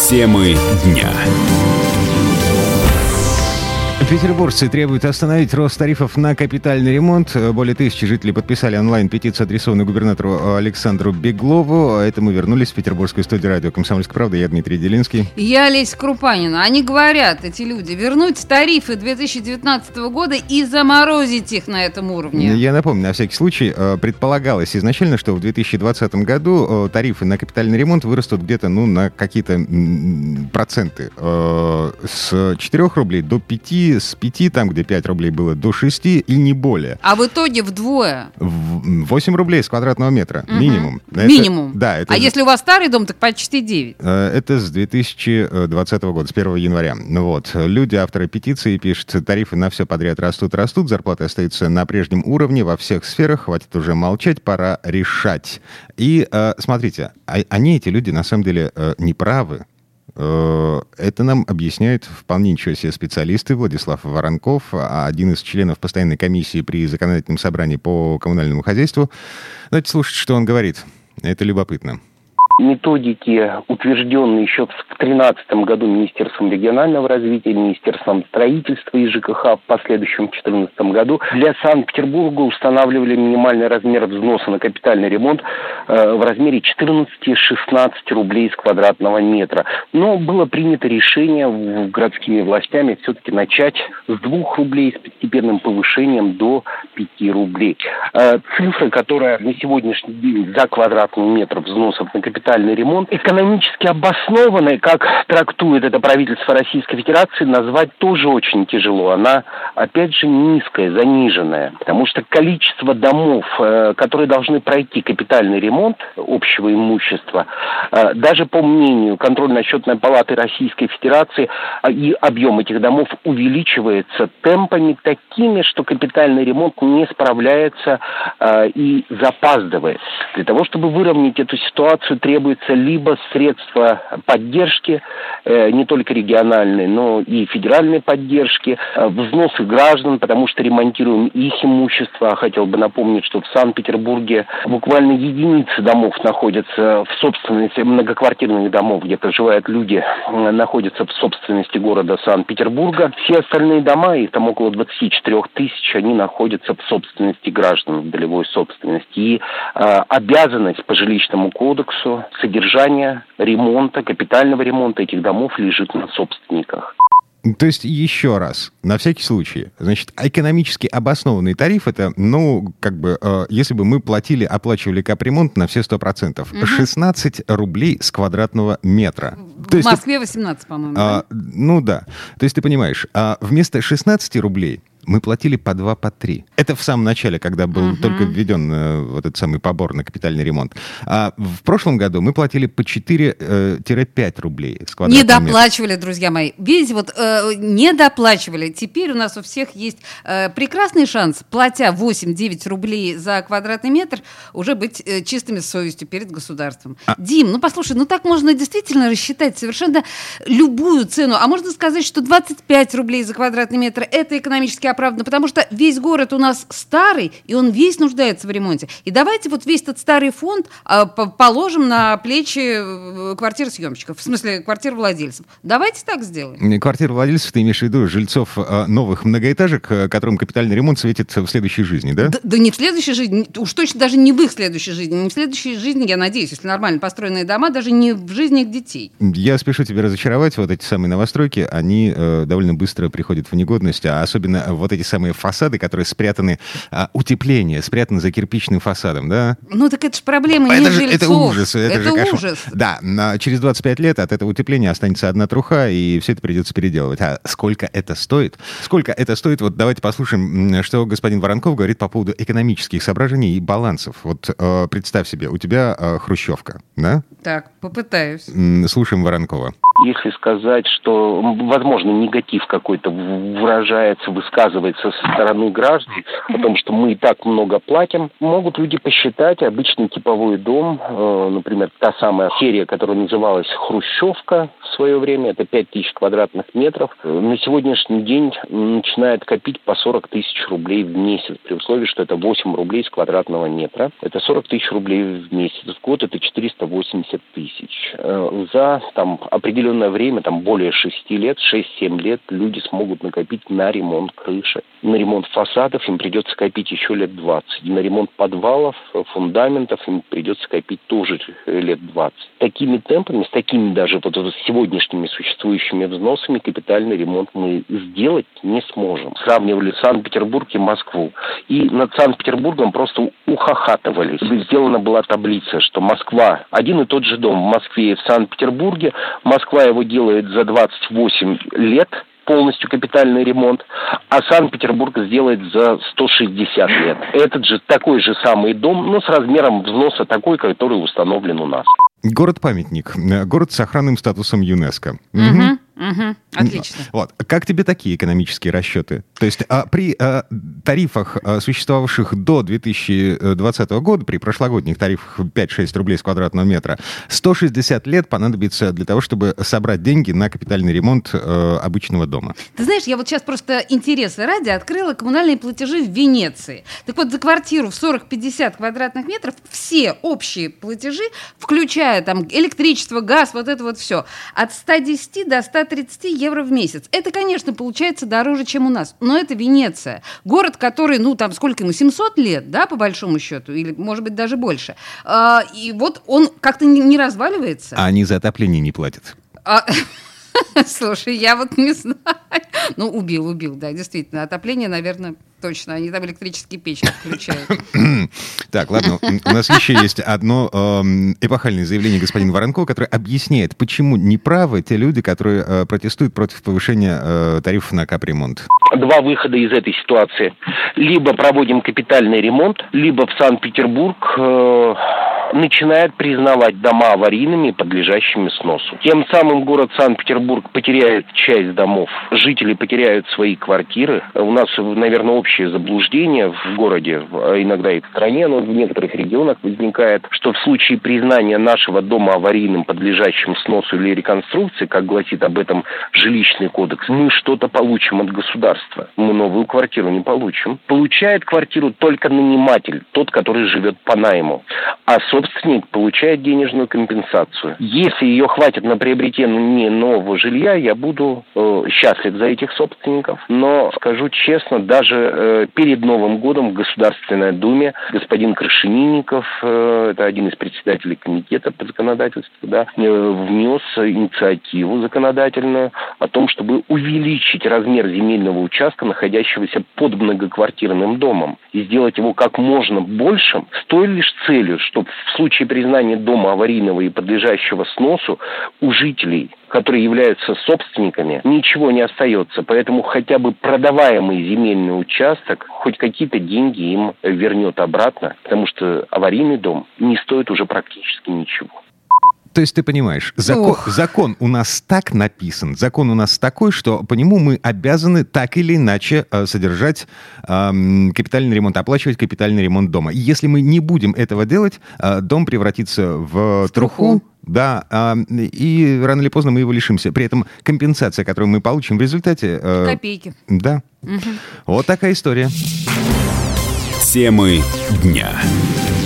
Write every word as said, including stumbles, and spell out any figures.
Темы дня. Петербуржцы требуют остановить рост тарифов на капитальный ремонт. Более тысячи жителей подписали онлайн-петицию, адресованную губернатору Александру Беглову. Это мы вернулись в петербургскую студию радио «Комсомольская правда». Я Дмитрий Делинский. Я Олеся Крупанина. Они говорят, эти люди, вернуть тарифы две тысячи девятнадцатого года и заморозить их на этом уровне. Я напомню, на всякий случай, предполагалось изначально, что в две тысячи двадцатом году тарифы на капитальный ремонт вырастут где-то ну, на какие-то проценты. С четырёх рублей до пяти, с пяти, там, где пять рублей было, до шести и не более. А в итоге вдвое. восемь рублей с квадратного метра. Угу. Минимум. Минимум. Это, да, это а с... если у вас старый дом, так почти девять. Это с две тысячи двадцатого года, с первого января. Вот. Люди, авторы петиции, пишут, тарифы на все подряд растут, растут, зарплаты остаются на прежнем уровне во всех сферах, хватит уже молчать, пора решать. И смотрите, они, эти люди, на самом деле, не правы. Это нам объясняют вполне ничего себе специалисты. Владислав Воронков, один из членов постоянной комиссии при законодательном собрании по коммунальному хозяйству. Давайте слушать, что он говорит. Это любопытно. Методики, утвержденные еще в две тысячи тринадцатом году Министерством регионального развития, Министерством строительства и ЖКХ, в последующем две тысячи четырнадцатом году, для Санкт-Петербурга устанавливали минимальный размер взноса на капитальный ремонт э, в размере четырнадцать-шестнадцать рублей с квадратного метра. Но было принято решение городскими властями все-таки начать с двух рублей с постепенным повышением до пяти рублей. Э, цифра, которая на сегодняшний день за квадратный метр взносов на капитальный ремонт, экономически обоснованной, как трактует это правительство Российской Федерации, назвать тоже очень тяжело. Она, опять же, низкая, заниженная. Потому что количество домов, которые должны пройти капитальный ремонт общего имущества, даже по мнению контрольно-счетной палаты Российской Федерации, и объем этих домов увеличивается темпами такими, что капитальный ремонт не справляется и запаздывает. Для того, чтобы выровнять эту ситуацию, требуется либо средства поддержки, э, не только региональной, но и федеральной поддержки, э, взносы граждан, потому что ремонтируем их имущество. Хотел бы напомнить, что в Санкт-Петербурге буквально единицы домов находятся в собственности, многоквартирных домов, где проживают люди, э, находятся в собственности города Санкт-Петербурга. Все остальные дома, их там около двадцать четыре тысячи, они находятся в собственности граждан, в долевой собственности. И э, обязанность по жилищному кодексу содержание ремонта, капитального ремонта этих домов лежит на собственниках. То есть, еще раз, на всякий случай, значит, экономически обоснованный тариф, это, ну, как бы, э, если бы мы платили, оплачивали капремонт на все сто процентов, угу. шестнадцать рублей с квадратного метра. В То Москве есть, восемнадцать, по-моему. А, да? Ну да, то есть ты понимаешь, а вместо шестнадцати рублей мы платили по два, по три. Это в самом начале, когда был uh-huh. только введен э, вот этот самый побор на капитальный ремонт. А в прошлом году мы платили по четыре-пять рублей с квадратного метра. Не доплачивали, друзья мои. Видите, вот э, не доплачивали. Теперь у нас у всех есть э, прекрасный шанс, платя восемь-девять рублей за квадратный метр, уже быть э, чистыми совестью перед государством. А... Дим, ну послушай, ну так можно действительно рассчитать совершенно любую цену. А можно сказать, что двадцать пять рублей за квадратный метр – это экономически оправданно, потому что весь город у нас старый, и он весь нуждается в ремонте. И давайте вот весь этот старый фонд а, положим на плечи квартиросъемщиков, в смысле квартировладельцев. Давайте так сделаем. Квартировладельцев, ты имеешь в виду жильцов а, новых многоэтажек, которым капитальный ремонт светит в следующей жизни, да? Да, да не в следующей жизни, уж точно даже не в их следующей жизни. Не в следующей жизни, я надеюсь, если нормально построенные дома, даже не в жизни их детей. Я спешу тебя разочаровать, вот эти самые новостройки, они э, довольно быстро приходят в негодность, а особенно вот эти самые фасады, которые спрятаны, а, утепление, спрятаны за кирпичным фасадом, да? Ну так это же проблема не это жильцов. Же, это ужас. Это, это же ужас. Да, на, через двадцать пять лет от этого утепления останется одна труха, и все это придется переделывать. А сколько это стоит? Сколько это стоит? Вот давайте послушаем, что господин Воронков говорит по поводу экономических соображений и балансов. Вот э, представь себе, у тебя э, хрущевка, да? Так, попытаюсь. Слушаем Воронкова. Если сказать, что, возможно, негатив какой-то выражается, высказывается со стороны граждан о том, что мы и так много платим, могут люди посчитать обычный типовой дом, э, например, та самая серия, которая называлась «Хрущевка» в свое время, это пять тысяч квадратных метров, на сегодняшний день начинает копить по сорок тысяч рублей в месяц, при условии, что это восемь рублей с квадратного метра. Это сорок тысяч рублей в месяц. В год это четыреста восемьдесят тысяч. Э, за там определенные определенное время, там более шести лет, шесть-семь лет, люди смогут накопить на ремонт крыши. На ремонт фасадов им придется копить еще лет двадцать. На ремонт подвалов, фундаментов им придется копить тоже лет двадцать. Такими темпами, с такими даже вот сегодняшними существующими взносами капитальный ремонт мы сделать не сможем. Сравнивали Санкт-Петербург и Москву. И над Санкт-Петербургом просто ухахатывались. Сделана была таблица, что Москва, один и тот же дом в Москве и в Санкт-Петербурге, Москва его делает за двадцать восемь лет, полностью капитальный ремонт, а Санкт-Петербург сделает за сто шестьдесят лет. Этот же такой же самый дом, но с размером взноса такой, который установлен у нас. Город-памятник. Город с охранным статусом ЮНЕСКО. Угу, угу, отлично. Вот. Как тебе такие экономические расчеты? То есть а, при а, тарифах, а, существовавших до две тысячи двадцатого года, при прошлогодних тарифах пять-шесть рублей с квадратного метра, сто шестьдесят лет понадобится для того, чтобы собрать деньги на капитальный ремонт а, обычного дома. Ты знаешь, я вот сейчас просто интереса ради открыла коммунальные платежи в Венеции. Так вот, за квартиру в сорок-пятьдесят квадратных метров все общие платежи, включая там электричество, газ, вот это вот все, от ста десяти до ста тридцати евро в месяц. Это, конечно, получается дороже, чем у нас, но это Венеция. Город, который, ну, там, сколько ему, семьсот лет, да, по большому счету, или, может быть, даже больше. А, и вот он как-то не, не разваливается. А они за отопление не платят. А... Слушай, я вот не знаю. Ну, убил, убил, да, действительно. Отопление, наверное, точно. Они там электрические печи включают. Так, ладно. У нас еще есть одно э, эпохальное заявление господина Воронкова, которое объясняет, почему неправы те люди, которые э, протестуют против повышения э, тарифов на капремонт. Два выхода из этой ситуации. Либо проводим капитальный ремонт, либо в Санкт-Петербург э, начинает признавать дома аварийными, подлежащими сносу. Тем самым город Санкт-Петербург потеряет часть домов, жители потеряют свои квартиры. У нас, наверное, общее заблуждение в городе, иногда и в стране, но в некоторых регионах возникает, что в случае признания нашего дома аварийным, подлежащим сносу или реконструкции, как гласит об этом жилищный кодекс, мы что-то получим от государства. Мы новую квартиру не получим. Получает квартиру только наниматель, тот, который живет по найму. А собственник получает денежную компенсацию. Если ее хватит на приобретение нового жилья, я буду э, счастлив за этих собственников. Но, скажу честно, даже э, перед Новым годом в Государственной Думе господин Крашенинников, э, это один из председателей комитета по законодательству, да, э, внес инициативу законодательную о том, чтобы увеличить размер земельного участка, находящегося под многоквартирным домом, и сделать его как можно большим, с той лишь целью, чтобы в случае признания дома аварийного и подлежащего сносу у жителей, которые являются собственниками, ничего не остается. Поэтому хотя бы продаваемый земельный участок хоть какие-то деньги им вернет обратно, потому что аварийный дом не стоит уже практически ничего. То есть ты понимаешь, закон, закон у нас так написан, закон у нас такой, что по нему мы обязаны так или иначе э, содержать э, капитальный ремонт, оплачивать капитальный ремонт дома. И если мы не будем этого делать, э, дом превратится в, в труху, да, э, и рано или поздно мы его лишимся. При этом компенсация, которую мы получим в результате... Э, Копейки. Да. Угу. Вот такая история. Темы дня.